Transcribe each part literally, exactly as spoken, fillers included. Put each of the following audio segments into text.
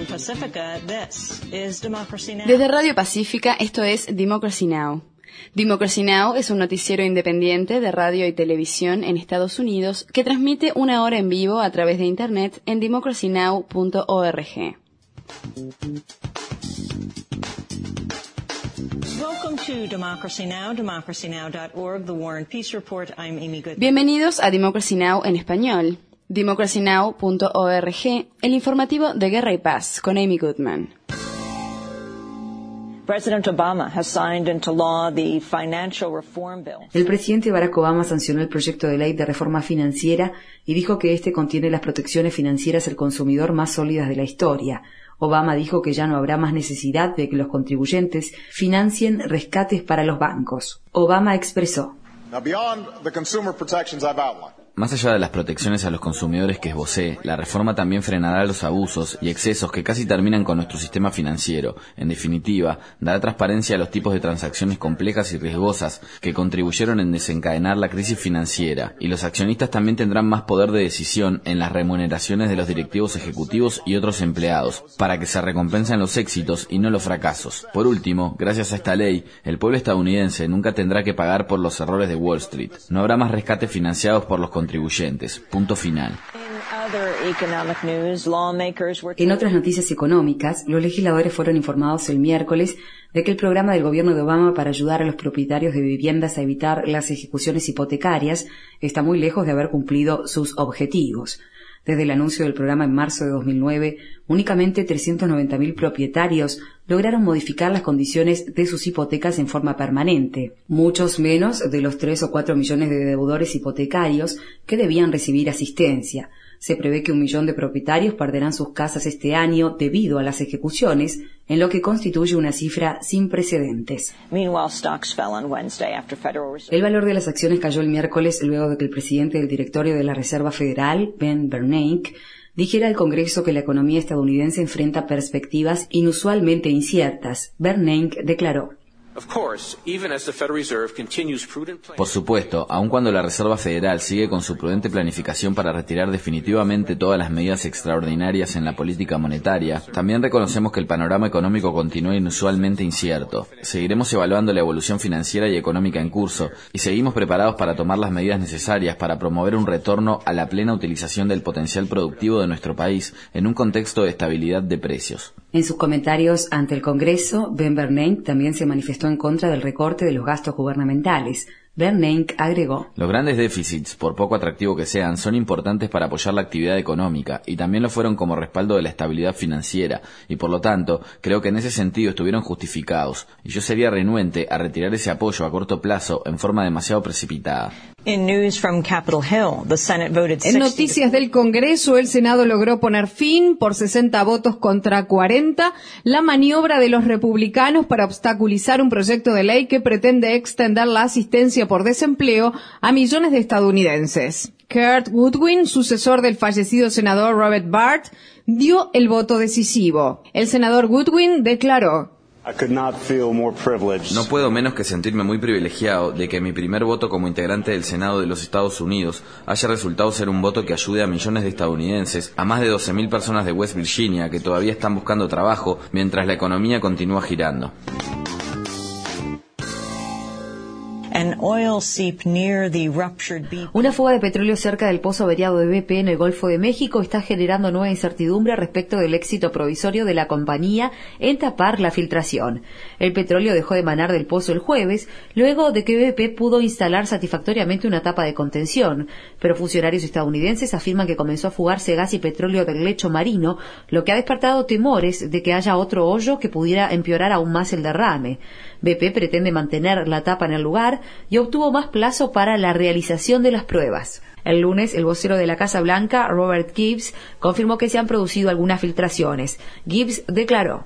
Desde Radio Pacífica, esto es Democracy Now! Democracy Now! Es un noticiero independiente de radio y televisión en Estados Unidos que transmite una hora en vivo a través de Internet en democracy now punto org. Bienvenidos a Democracy Now! En español. democracy now punto org, el informativo de Guerra y Paz, con Amy Goodman. El presidente Barack Obama sancionó el proyecto de ley de reforma financiera y dijo que este contiene las protecciones financieras al consumidor más sólidas de la historia. Obama dijo que ya no habrá más necesidad de que los contribuyentes financien rescates para los bancos. Obama expresó: Now, beyond the consumer protections I've outlined, más allá de las protecciones a los consumidores que esbocé, la reforma también frenará los abusos y excesos que casi terminan con nuestro sistema financiero. En definitiva, dará transparencia a los tipos de transacciones complejas y riesgosas que contribuyeron en desencadenar la crisis financiera, y los accionistas también tendrán más poder de decisión en las remuneraciones de los directivos ejecutivos y otros empleados, para que se recompensen los éxitos y no los fracasos. Por último, gracias a esta ley, el pueblo estadounidense nunca tendrá que pagar por los errores de Wall Street. No habrá más rescates financiados por los contribuyentes. Punto final. En otras noticias económicas, los legisladores fueron informados el miércoles de que el programa del gobierno de Obama para ayudar a los propietarios de viviendas a evitar las ejecuciones hipotecarias está muy lejos de haber cumplido sus objetivos. Desde el anuncio del programa en marzo de dos mil nueve, únicamente trescientos noventa mil propietarios lograron modificar las condiciones de sus hipotecas en forma permanente, muchos menos de los tres o cuatro millones de deudores hipotecarios que debían recibir asistencia. Se prevé que un millón de propietarios perderán sus casas este año debido a las ejecuciones, en lo que constituye una cifra sin precedentes. El valor de las acciones cayó el miércoles luego de que el presidente del directorio de la Reserva Federal, Ben Bernanke, dijera al Congreso que la economía estadounidense enfrenta perspectivas inusualmente inciertas. Bernanke declaró: Por supuesto, aun cuando la Reserva Federal sigue con su prudente planificación para retirar definitivamente todas las medidas extraordinarias en la política monetaria, también reconocemos que el panorama económico continúa inusualmente incierto. Seguiremos evaluando la evolución financiera y económica en curso y seguimos preparados para tomar las medidas necesarias para promover un retorno a la plena utilización del potencial productivo de nuestro país en un contexto de estabilidad de precios. En sus comentarios ante el Congreso, Ben Bernanke también se manifestó en contra del recorte de los gastos gubernamentales. Bernanke agregó: Los grandes déficits, por poco atractivo que sean, son importantes para apoyar la actividad económica y también lo fueron como respaldo de la estabilidad financiera y por lo tanto creo que en ese sentido estuvieron justificados y yo sería renuente a retirar ese apoyo a corto plazo en forma demasiado precipitada. En noticias del Congreso, el Senado logró poner fin, por sesenta votos contra cuarenta, la maniobra de los republicanos para obstaculizar un proyecto de ley que pretende extender la asistencia por desempleo a millones de estadounidenses. Kurt Goodwin, sucesor del fallecido senador Robert Burt, dio el voto decisivo. El senador Goodwin declaró: No puedo menos que sentirme muy privilegiado de que mi primer voto como integrante del Senado de los Estados Unidos haya resultado ser un voto que ayude a millones de estadounidenses, a más de doce mil personas de West Virginia que todavía están buscando trabajo mientras la economía continúa girando. Una fuga de petróleo cerca del pozo averiado de B P en el Golfo de México está generando nueva incertidumbre respecto del éxito provisorio de la compañía en tapar la filtración. El petróleo dejó de emanar del pozo el jueves, luego de que B P pudo instalar satisfactoriamente una tapa de contención, pero funcionarios estadounidenses afirman que comenzó a fugarse gas y petróleo del lecho marino, lo que ha despertado temores de que haya otro hoyo que pudiera empeorar aún más el derrame. B P pretende mantener la tapa en el lugar y obtuvo más plazo para la realización de las pruebas. El lunes, el vocero de la Casa Blanca, Robert Gibbs, confirmó que se han producido algunas filtraciones. Gibbs declaró: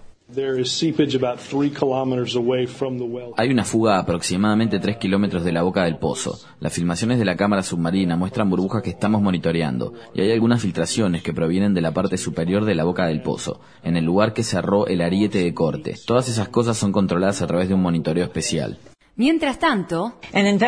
Hay una fuga a aproximadamente tres kilómetros de la boca del pozo. Las filmaciones de la cámara submarina muestran burbujas que estamos monitoreando y hay algunas filtraciones que provienen de la parte superior de la boca del pozo, en el lugar que cerró el ariete de corte. Todas esas cosas son controladas a través de un monitoreo especial. Mientras tanto,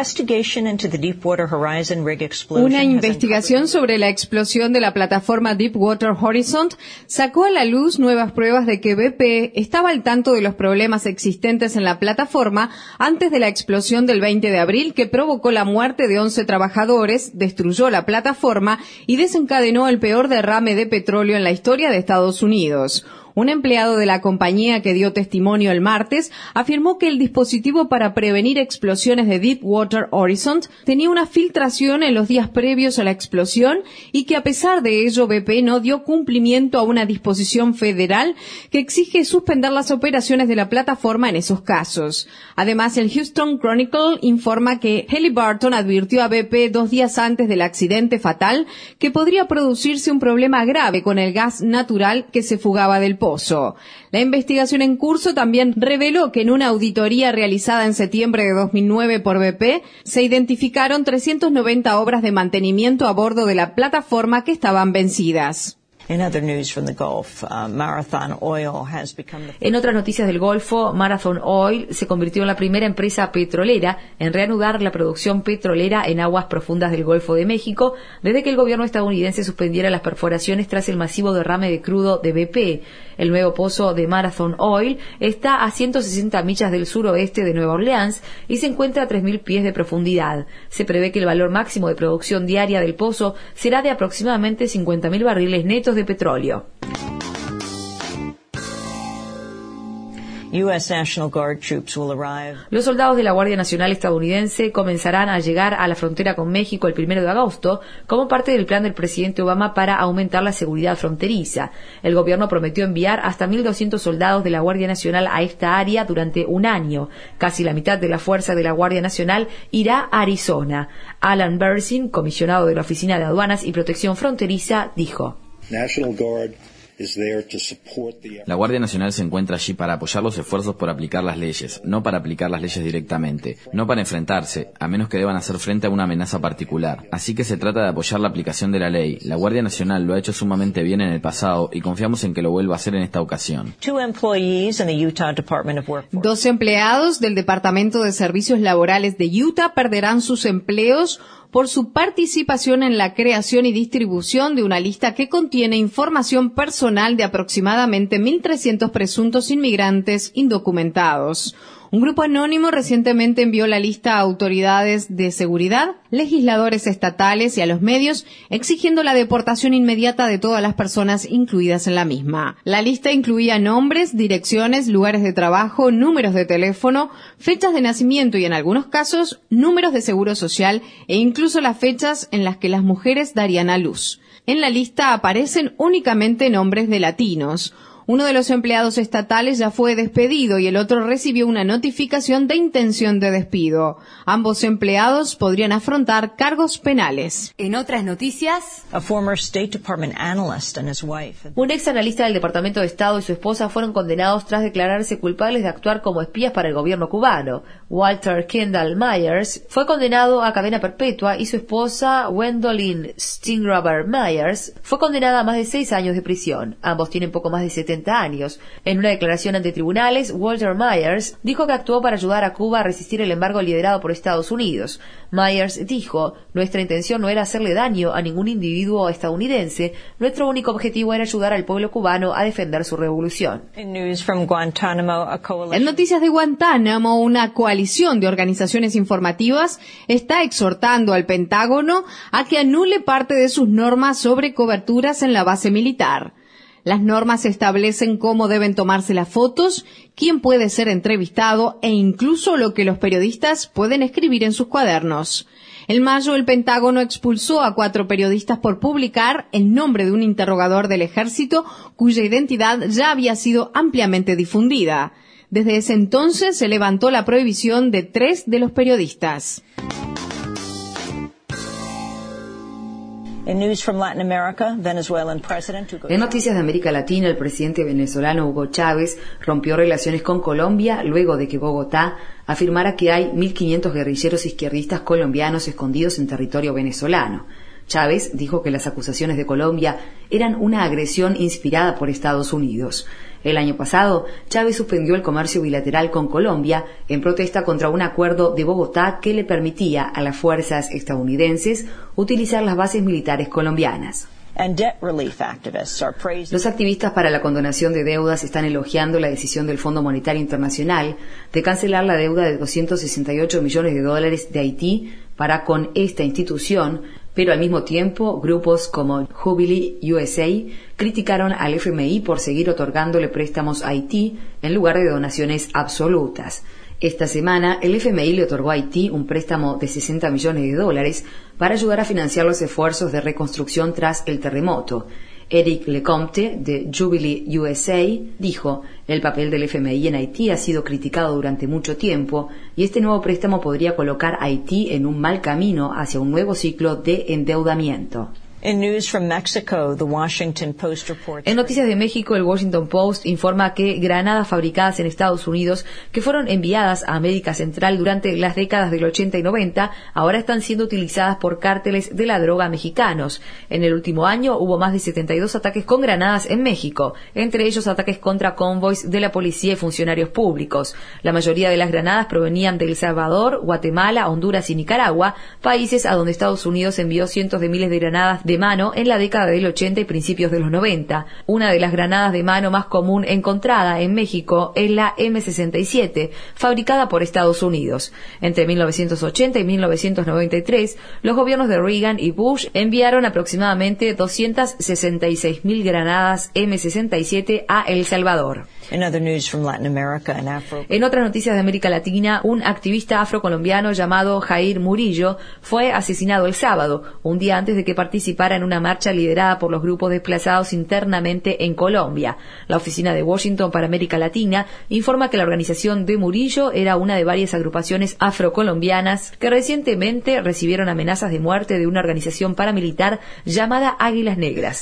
una investigación sobre la explosión de la plataforma Deepwater Horizon sacó a la luz nuevas pruebas de que B P estaba al tanto de los problemas existentes en la plataforma antes de la explosión del veinte de abril que provocó la muerte de once trabajadores, destruyó la plataforma y desencadenó el peor derrame de petróleo en la historia de Estados Unidos. Un empleado de la compañía que dio testimonio el martes afirmó que el dispositivo para prevenir explosiones de Deepwater Horizon tenía una filtración en los días previos a la explosión y que a pesar de ello B P no dio cumplimiento a una disposición federal que exige suspender las operaciones de la plataforma en esos casos. Además, el Houston Chronicle informa que Halliburton advirtió a B P dos días antes del accidente fatal que podría producirse un problema grave con el gas natural que se fugaba del pozo. La investigación en curso también reveló que en una auditoría realizada en septiembre de dos mil nueve por B P se identificaron trescientas noventa obras de mantenimiento a bordo de la plataforma que estaban vencidas. En otras noticias del Golfo, Marathon Oil se convirtió en la primera empresa petrolera en reanudar la producción petrolera en aguas profundas del Golfo de México desde que el gobierno estadounidense suspendiera las perforaciones tras el masivo derrame de crudo de B P. El nuevo pozo de Marathon Oil está a ciento sesenta millas del suroeste de Nueva Orleans y se encuentra a tres mil pies de profundidad. Se prevé que el valor máximo de producción diaria del pozo será de aproximadamente cincuenta mil barriles netos de petróleo. Los soldados de la Guardia Nacional estadounidense comenzarán a llegar a la frontera con México el primero de agosto como parte del plan del presidente Obama para aumentar la seguridad fronteriza. El gobierno prometió enviar hasta mil doscientos soldados de la Guardia Nacional a esta área durante un año. Casi la mitad de la fuerza de la Guardia Nacional irá a Arizona. Alan Bersin, comisionado de la Oficina de Aduanas y Protección Fronteriza, dijo: La Guardia Nacional se encuentra allí para apoyar los esfuerzos por aplicar las leyes, no para aplicar las leyes directamente, no para enfrentarse, a menos que deban hacer frente a una amenaza particular. Así que se trata de apoyar la aplicación de la ley. La Guardia Nacional lo ha hecho sumamente bien en el pasado y confiamos en que lo vuelva a hacer en esta ocasión. Dos empleados del Departamento de Servicios Laborales de Utah perderán sus empleos por su participación en la creación y distribución de una lista que contiene información personal de aproximadamente mil trescientos presuntos inmigrantes indocumentados. Un grupo anónimo recientemente envió la lista a autoridades de seguridad, legisladores estatales y a los medios, exigiendo la deportación inmediata de todas las personas incluidas en la misma. La lista incluía nombres, direcciones, lugares de trabajo, números de teléfono, fechas de nacimiento y, en algunos casos, números de seguro social e incluso las fechas en las que las mujeres darían a luz. En la lista aparecen únicamente nombres de latinos. Uno de los empleados estatales ya fue despedido y el otro recibió una notificación de intención de despido. Ambos empleados podrían afrontar cargos penales. En otras noticias, un ex analista del Departamento de Estado y su esposa fueron condenados tras declararse culpables de actuar como espías para el gobierno cubano. Walter Kendall Myers fue condenado a cadena perpetua y su esposa, Gwendolyn Stingraber Myers, fue condenada a más de seis años de prisión. Ambos tienen poco más de setenta años. En una declaración ante tribunales, Walter Myers dijo que actuó para ayudar a Cuba a resistir el embargo liderado por Estados Unidos. Myers dijo: nuestra intención no era hacerle daño a ningún individuo estadounidense, nuestro único objetivo era ayudar al pueblo cubano a defender su revolución. En noticias de Guantánamo, una coalición de organizaciones informativas está exhortando al Pentágono a que anule parte de sus normas sobre coberturas en la base militar. Las normas establecen cómo deben tomarse las fotos, quién puede ser entrevistado e incluso lo que los periodistas pueden escribir en sus cuadernos. En mayo, el Pentágono expulsó a cuatro periodistas por publicar el nombre de un interrogador del ejército cuya identidad ya había sido ampliamente difundida. Desde ese entonces se levantó la prohibición de tres de los periodistas. En noticias de América Latina, el presidente venezolano Hugo Chávez rompió relaciones con Colombia luego de que Bogotá afirmara que hay mil quinientos guerrilleros izquierdistas colombianos escondidos en territorio venezolano. Chávez dijo que las acusaciones de Colombia eran una agresión inspirada por Estados Unidos. El año pasado, Chávez suspendió el comercio bilateral con Colombia en protesta contra un acuerdo de Bogotá que le permitía a las fuerzas estadounidenses utilizar las bases militares colombianas. Los activistas para la condonación de deudas están elogiando la decisión del Fondo Monetario Internacional de cancelar la deuda de doscientos sesenta y ocho millones de dólares de Haití para con esta institución, pero al mismo tiempo grupos como Jubilee U S A criticaron al F M I por seguir otorgándole préstamos a Haití en lugar de donaciones absolutas. Esta semana, el F M I le otorgó a Haití un préstamo de sesenta millones de dólares para ayudar a financiar los esfuerzos de reconstrucción tras el terremoto. Eric Lecomte, de Jubilee U S A, dijo: el papel del F M I en Haití ha sido criticado durante mucho tiempo y este nuevo préstamo podría colocar a Haití en un mal camino hacia un nuevo ciclo de endeudamiento. En noticias de México, el Washington Post informa que granadas fabricadas en Estados Unidos que fueron enviadas a América Central durante las décadas del ochenta y noventa ahora están siendo utilizadas por cárteles de la droga mexicanos. En el último año hubo más de setenta y dos ataques con granadas en México, entre ellos ataques contra convoys de la policía y funcionarios públicos. La mayoría de las granadas provenían de El Salvador, Guatemala, Honduras y Nicaragua, países a donde Estados Unidos envió cientos de miles de granadas de mano en la década del ochenta y principios de los noventa. Una de las granadas de mano más común encontrada en México es la eme sesenta y siete, fabricada por Estados Unidos. Entre mil novecientos ochenta y mil novecientos noventa y tres, los gobiernos de Reagan y Bush enviaron aproximadamente doscientas sesenta y seis mil granadas eme sesenta y siete a El Salvador. In other news from Latin America and Afro- En otras noticias de América Latina, un activista afrocolombiano llamado Jair Murillo fue asesinado el sábado, un día antes de que participara en una marcha liderada por los grupos desplazados internamente en Colombia. La oficina de Washington para América Latina informa que la organización de Murillo era una de varias agrupaciones afrocolombianas que recientemente recibieron amenazas de muerte de una organización paramilitar llamada Águilas Negras.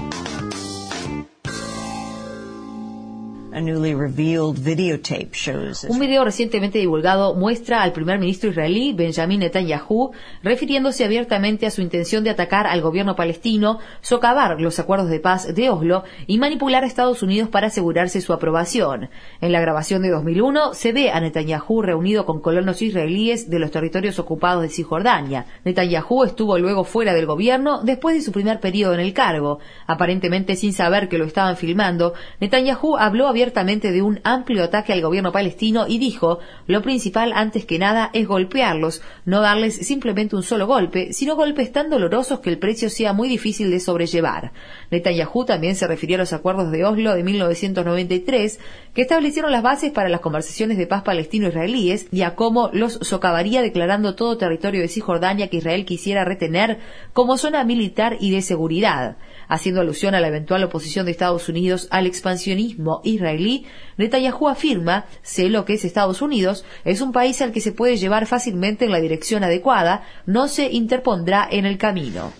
A newly revealed videotape shows Un video recientemente divulgado muestra al primer ministro israelí Benjamin Netanyahu refiriéndose abiertamente a su intención de atacar al gobierno palestino, socavar los acuerdos de paz de Oslo y manipular a Estados Unidos para asegurarse su aprobación. En la grabación de dos mil uno se ve a Netanyahu reunido con colonos israelíes de los territorios ocupados de Cisjordania. Netanyahu estuvo luego fuera del gobierno después de su primer periodo en el cargo. Aparentemente sin saber que lo estaban filmando, Netanyahu habló abiertamente abiertamente de un amplio ataque al gobierno palestino y dijo: lo principal antes que nada es golpearlos, no darles simplemente un solo golpe, sino golpes tan dolorosos que el precio sea muy difícil de sobrellevar. Netanyahu también se refirió a los acuerdos de Oslo de mil novecientos noventa y tres, que establecieron las bases para las conversaciones de paz palestino-israelíes y a cómo los socavaría declarando todo territorio de Cisjordania que Israel quisiera retener como zona militar y de seguridad. Haciendo alusión a la eventual oposición de Estados Unidos al expansionismo israelí, Netanyahu afirma: sé lo que es Estados Unidos, es un país al que se puede llevar fácilmente en la dirección adecuada, no se interpondrá en el camino.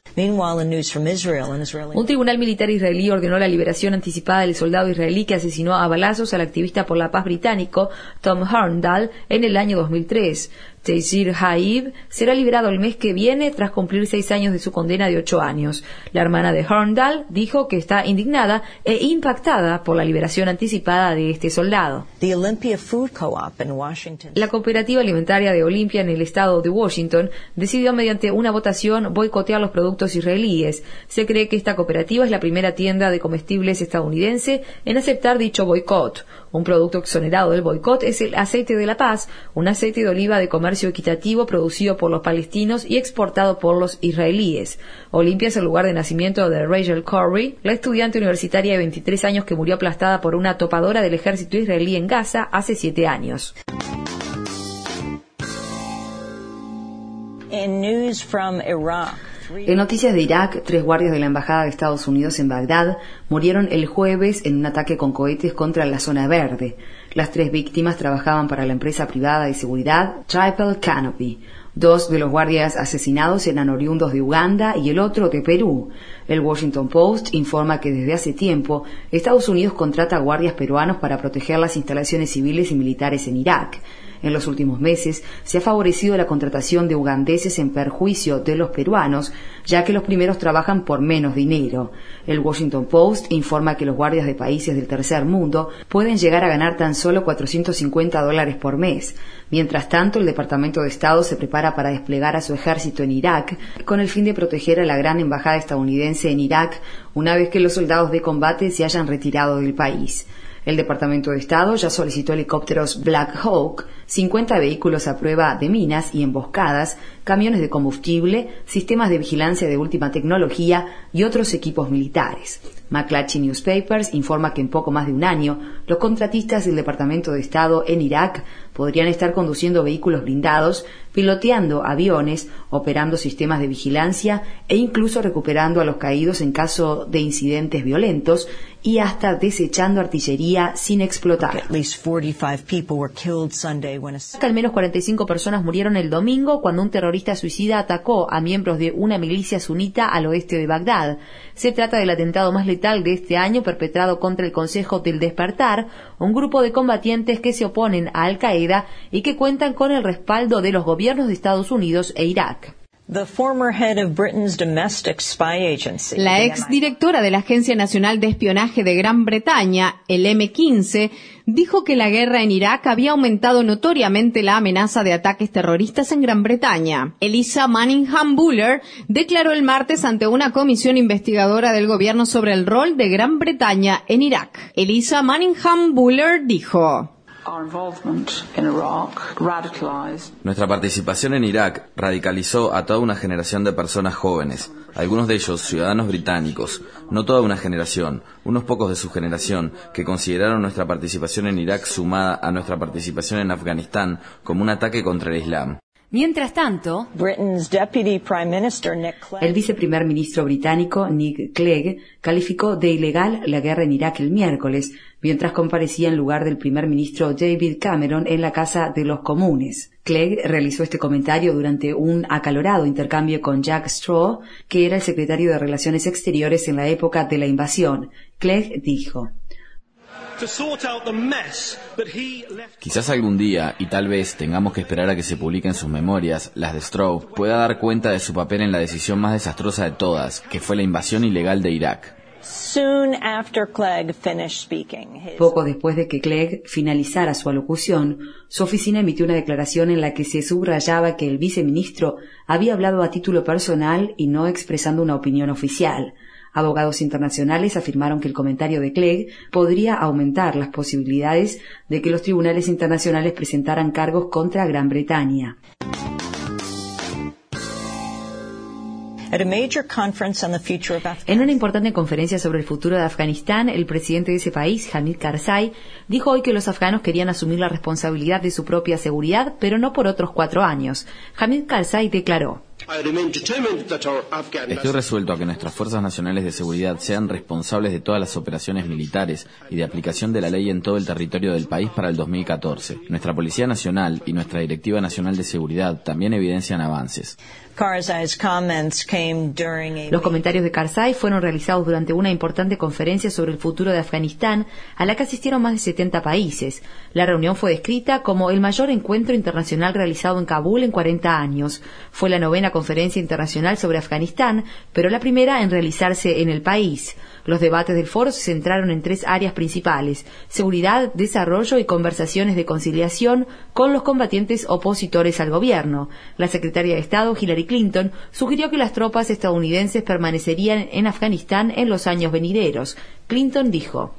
Un tribunal militar israelí ordenó la liberación anticipada del soldado israelí que asesinó a balazos al activista por la paz británico Tom Horndal en el año dos mil tres. Taysir Haib será liberado el mes que viene tras cumplir seis años de su condena de ocho años. La hermana de Horndal dijo que está indignada e impactada por la liberación anticipada de este soldado. The Olympia Food Co-op in Washington. La cooperativa alimentaria de Olympia en el estado de Washington decidió mediante una votación boicotear los productos israelíes. Se cree que esta cooperativa es la primera tienda de comestibles estadounidense en aceptar dicho boicot. Un producto exonerado del boicot es el aceite de la paz, un aceite de oliva de comercio equitativo producido por los palestinos y exportado por los israelíes. Olympia es el lugar de nacimiento de Rachel Corrie, la estudiante universitaria de veintitrés años que murió aplastada por una topadora del ejército israelí en Gaza hace siete años. In news from Iraq. En noticias de Irak, tres guardias de la Embajada de Estados Unidos en Bagdad murieron el jueves en un ataque con cohetes contra la zona verde. Las tres víctimas trabajaban para la empresa privada de seguridad Triple Canopy. Dos de los guardias asesinados eran oriundos de Uganda y el otro de Perú. El Washington Post informa que desde hace tiempo Estados Unidos contrata guardias peruanos para proteger las instalaciones civiles y militares en Irak. En los últimos meses se ha favorecido la contratación de ugandeses en perjuicio de los peruanos, ya que los primeros trabajan por menos dinero. El Washington Post informa que los guardias de países del tercer mundo pueden llegar a ganar tan solo cuatrocientos cincuenta dólares por mes. Mientras tanto, el Departamento de Estado se prepara para desplegar a su ejército en Irak, con el fin de proteger a la gran embajada estadounidense en Irak una vez que los soldados de combate se hayan retirado del país. El Departamento de Estado ya solicitó helicópteros Black Hawk, cincuenta vehículos a prueba de minas y emboscadas, camiones de combustible, sistemas de vigilancia de última tecnología y otros equipos militares. McClatchy Newspapers informa que en poco más de un año, los contratistas del Departamento de Estado en Irak podrían estar conduciendo vehículos blindados, piloteando aviones, operando sistemas de vigilancia e incluso recuperando a los caídos en caso de incidentes violentos y hasta desechando artillería sin explotar. Al menos cuarenta y cinco personas murieron el domingo cuando un terrorista suicida atacó a miembros de una milicia sunita al oeste de Bagdad. Se trata del atentado más letal de este año perpetrado contra el Consejo del Despertar, un grupo de combatientes que se oponen a Al-Qaeda y que cuentan con el respaldo de los gobiernos de Estados Unidos e Irak. La exdirectora de la Agencia Nacional de Espionaje de Gran Bretaña, el eme quince, dijo que la guerra en Irak había aumentado notoriamente la amenaza de ataques terroristas en Gran Bretaña. Elisa Manningham Buller declaró el martes ante una comisión investigadora del gobierno sobre el rol de Gran Bretaña en Irak. Elisa Manningham Buller dijo: Nuestra participación en Irak radicalizó a toda una generación de personas jóvenes, algunos de ellos ciudadanos británicos, no toda una generación, unos pocos de su generación, que consideraron nuestra participación en Irak sumada a nuestra participación en Afganistán como un ataque contra el Islam. Mientras tanto, el viceprimer ministro británico Nick Clegg calificó de ilegal la guerra en Irak el miércoles, mientras comparecía en lugar del primer ministro David Cameron en la Casa de los Comunes. Clegg realizó este comentario durante un acalorado intercambio con Jack Straw, que era el secretario de Relaciones Exteriores en la época de la invasión. Clegg dijo: Quizás algún día, y tal vez tengamos que esperar a que se publiquen sus memorias, las de Straw, pueda dar cuenta de su papel en la decisión más desastrosa de todas, que fue la invasión ilegal de Irak. Poco después de que Clegg finalizara su alocución, su oficina emitió una declaración en la que se subrayaba que el viceministro había hablado a título personal y no expresando una opinión oficial. Abogados internacionales afirmaron que el comentario de Clegg podría aumentar las posibilidades de que los tribunales internacionales presentaran cargos contra Gran Bretaña. En una importante conferencia sobre el futuro de Afganistán, el presidente de ese país, Hamid Karzai, dijo hoy que los afganos querían asumir la responsabilidad de su propia seguridad, pero no por otros cuatro años. Hamid Karzai declaró: Estoy resuelto a que nuestras fuerzas nacionales de seguridad sean responsables de todas las operaciones militares y de aplicación de la ley en todo el territorio del país para el dos mil catorce. Nuestra Policía Nacional y nuestra Directiva Nacional de Seguridad también evidencian avances. Los comentarios de Karzai fueron realizados durante una importante conferencia sobre el futuro de Afganistán, a la que asistieron más de setenta países. La reunión fue descrita como el mayor encuentro internacional realizado en Kabul en cuarenta años. Fue la novena conferencia internacional sobre Afganistán, pero la primera en realizarse en el país. Los debates del foro se centraron en tres áreas principales: seguridad, desarrollo y conversaciones de conciliación con los combatientes opositores al gobierno. La secretaria de Estado, Hillary Clinton, sugirió que las tropas estadounidenses permanecerían en Afganistán en los años venideros. Clinton dijo: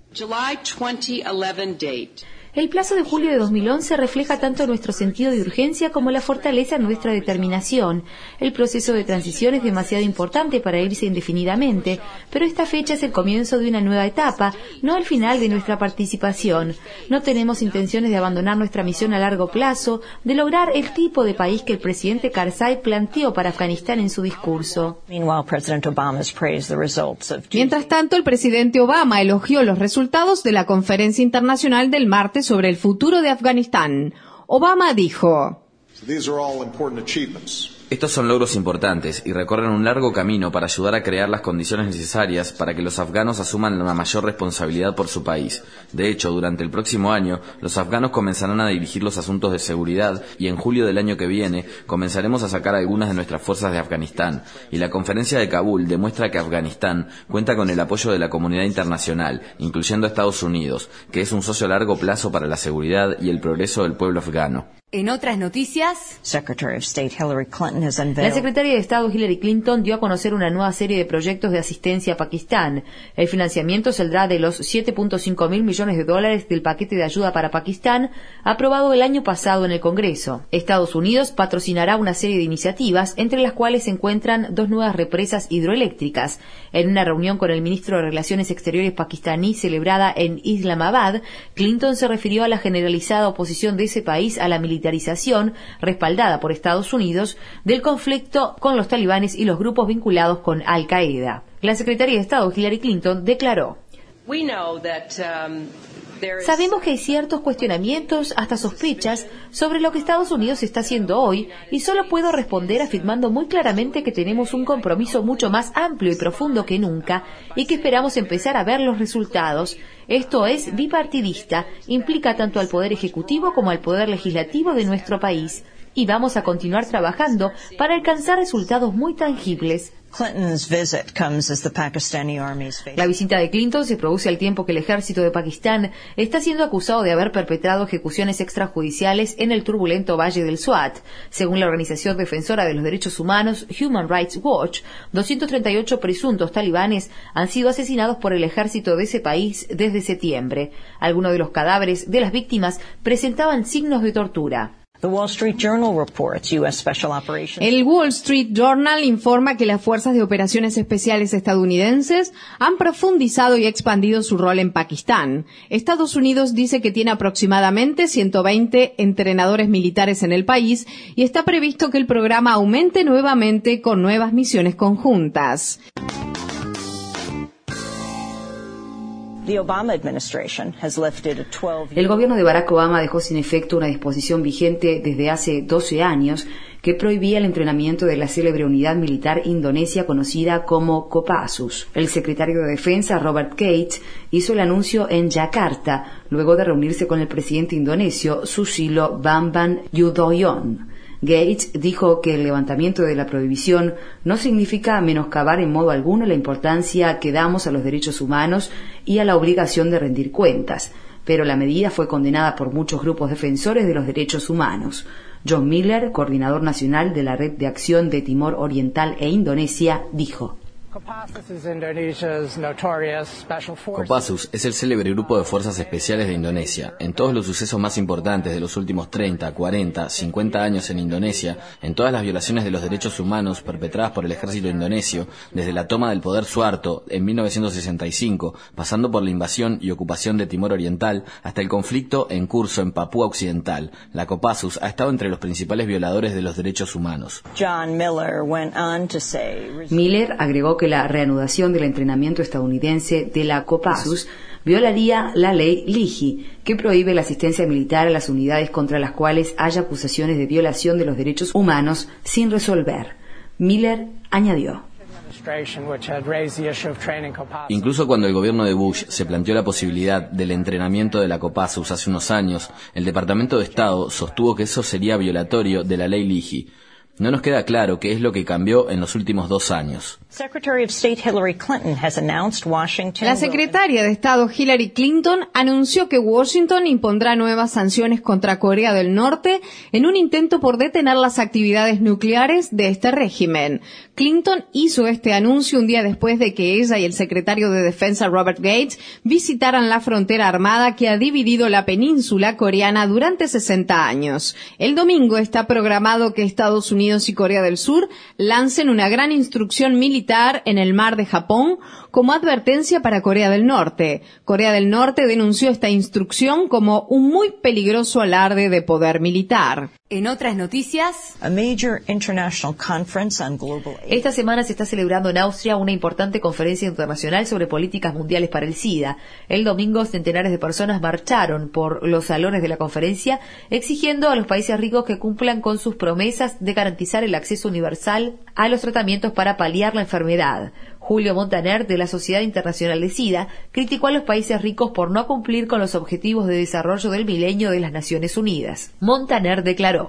El plazo de julio de dos mil once refleja tanto nuestro sentido de urgencia como la fortaleza de nuestra determinación. El proceso de transición es demasiado importante para irse indefinidamente, pero esta fecha es el comienzo de una nueva etapa, no el final de nuestra participación. No tenemos intenciones de abandonar nuestra misión a largo plazo, de lograr el tipo de país que el presidente Karzai planteó para Afganistán en su discurso. Mientras tanto, el presidente Obama elogió los resultados de la conferencia internacional del martes sobre el futuro de Afganistán. Obama dijo: Estos son logros importantes y recorren un largo camino para ayudar a crear las condiciones necesarias para que los afganos asuman una mayor responsabilidad por su país. De hecho, durante el próximo año, los afganos comenzarán a dirigir los asuntos de seguridad y en julio del año que viene comenzaremos a sacar algunas de nuestras fuerzas de Afganistán. Y la conferencia de Kabul demuestra que Afganistán cuenta con el apoyo de la comunidad internacional, incluyendo a Estados Unidos, que es un socio a largo plazo para la seguridad y el progreso del pueblo afgano. En otras noticias, Secretary of State Hillary Clinton has la unveiled secretaria de Estado Hillary Clinton dio a conocer una nueva serie de proyectos de asistencia a Pakistán. El financiamiento saldrá de los siete punto cinco mil millones de dólares del paquete de ayuda para Pakistán aprobado el año pasado en el Congreso. Estados Unidos patrocinará una serie de iniciativas, entre las cuales se encuentran dos nuevas represas hidroeléctricas. En una reunión con el ministro de Relaciones Exteriores pakistaní celebrada en Islamabad, Clinton se refirió a la generalizada oposición de ese país a la militarización, respaldada por Estados Unidos, del conflicto con los talibanes y los grupos vinculados con Al-Qaeda. La secretaria de Estado Hillary Clinton declaró: Sabemos que hay ciertos cuestionamientos, hasta sospechas, sobre lo que Estados Unidos está haciendo hoy, y solo puedo responder afirmando muy claramente que tenemos un compromiso mucho más amplio y profundo que nunca, y que esperamos empezar a ver los resultados. Esto es bipartidista, implica tanto al Poder Ejecutivo como al Poder Legislativo de nuestro país, y vamos a continuar trabajando para alcanzar resultados muy tangibles. Clinton's visit comes as the Pakistani army is facing. La visita de Clinton se produce al tiempo que el ejército de Pakistán está siendo acusado de haber perpetrado ejecuciones extrajudiciales en el turbulento Valle del Swat. Según la organización defensora de los derechos humanos Human Rights Watch, doscientos treinta y ocho presuntos talibanes han sido asesinados por el ejército de ese país desde septiembre. Algunos de los cadáveres de las víctimas presentaban signos de tortura. The Wall Street Journal reports U S Special Operations. El Wall Street Journal informa que las fuerzas de operaciones especiales estadounidenses han profundizado y expandido su rol en Pakistán. Estados Unidos dice que tiene aproximadamente ciento veinte entrenadores militares en el país y está previsto que el programa aumente nuevamente con nuevas misiones conjuntas. El gobierno de Barack Obama dejó sin efecto una disposición vigente desde hace doce años que prohibía el entrenamiento de la célebre unidad militar indonesia conocida como Kopassus. El secretario de Defensa, Robert Gates, hizo el anuncio en Yakarta, luego de reunirse con el presidente indonesio, Susilo Bambang Yudhoyono. Gates dijo que el levantamiento de la prohibición no significa menoscabar en modo alguno la importancia que damos a los derechos humanos y a la obligación de rendir cuentas, pero la medida fue condenada por muchos grupos defensores de los derechos humanos. John Miller, coordinador nacional de la Red de Acción de Timor Oriental e Indonesia, dijo: Kopassus es el célebre grupo de fuerzas especiales de Indonesia. En todos los sucesos más importantes de los últimos treinta, cuarenta, cincuenta años en Indonesia, en todas las violaciones de los derechos humanos perpetradas por el ejército indonesio, desde la toma del poder Suharto en mil novecientos sesenta y cinco, pasando por la invasión y ocupación de Timor Oriental, hasta el conflicto en curso en Papúa Occidental, la Kopassus ha estado entre los principales violadores de los derechos humanos. John Miller went on to say, Miller agregó que la reanudación del entrenamiento estadounidense de la Kopassus violaría la ley Leahy, que prohíbe la asistencia militar a las unidades contra las cuales haya acusaciones de violación de los derechos humanos sin resolver. Miller añadió: Incluso cuando el gobierno de Bush se planteó la posibilidad del entrenamiento de la Kopassus hace unos años, el Departamento de Estado sostuvo que eso sería violatorio de la ley Leahy. No nos queda claro qué es lo que cambió en los últimos dos años. La secretaria de Estado Hillary Clinton anunció que Washington impondrá nuevas sanciones contra Corea del Norte en un intento por detener las actividades nucleares de este régimen. Clinton hizo este anuncio un día después de que ella y el secretario de Defensa Robert Gates visitaran la frontera armada que ha dividido la península coreana durante sesenta años. El domingo está programado que Estados Unidos y Corea del Sur lancen una gran instrucción militar en el mar de Japón como advertencia para Corea del Norte. Corea del Norte denunció esta instrucción como un muy peligroso alarde de poder militar. En otras noticias, A major international conference on global AIDS. esta semana se está celebrando en Austria una importante conferencia internacional sobre políticas mundiales para el SIDA. El domingo, centenares de personas marcharon por los salones de la conferencia exigiendo a los países ricos que cumplan con sus promesas de garantizar el acceso universal a los tratamientos para paliar la enfermedad. Julio Montaner, de la Sociedad Internacional de SIDA, criticó a los países ricos por no cumplir con los objetivos de desarrollo del milenio de las Naciones Unidas. Montaner declaró: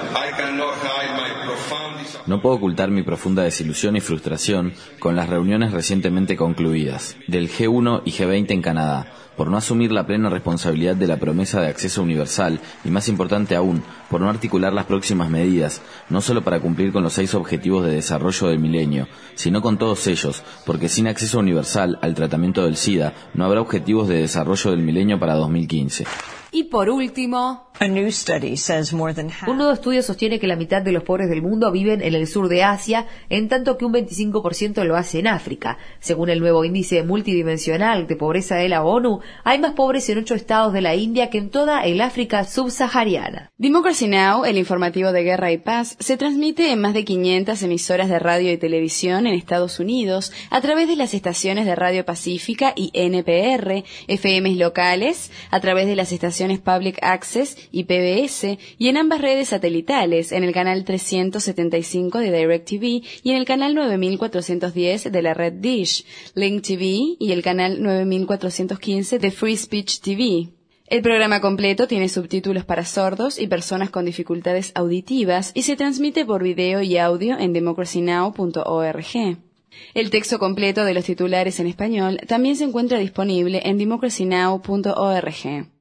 No puedo ocultar mi profunda desilusión y frustración con las reuniones recientemente concluidas del G uno y G veinte en Canadá, por no asumir la plena responsabilidad de la promesa de acceso universal y, más importante aún, por no articular las próximas medidas, no solo para cumplir con los seis objetivos de desarrollo del milenio, sino con todos ellos, porque sin acceso universal al tratamiento del SIDA no habrá objetivos de desarrollo del milenio para dos mil quince. Y por último, A new study says more than half. un nuevo estudio sostiene que la mitad de los pobres del mundo viven en el sur de Asia, en tanto que un veinticinco por ciento lo hace en África. Según el nuevo índice multidimensional de pobreza de la ONU, hay más pobres en ocho estados de la India que en toda el África subsahariana. Democracy Now!, el informativo de guerra y paz, se transmite en más de quinientas emisoras de radio y televisión en Estados Unidos a través de las estaciones de Radio Pacífica y N P R, F Ms locales, a través de las estaciones Public Access y P B S, y en ambas redes satelitales, en el canal trescientos setenta y cinco de DirecTV y en el canal nueve mil cuatrocientos diez de la red Dish, Link T V y el canal nueve mil cuatrocientos quince de Free Speech T V. El programa completo tiene subtítulos para sordos y personas con dificultades auditivas y se transmite por video y audio en democracy now punto org. El texto completo de los titulares en español también se encuentra disponible en democracy now punto org.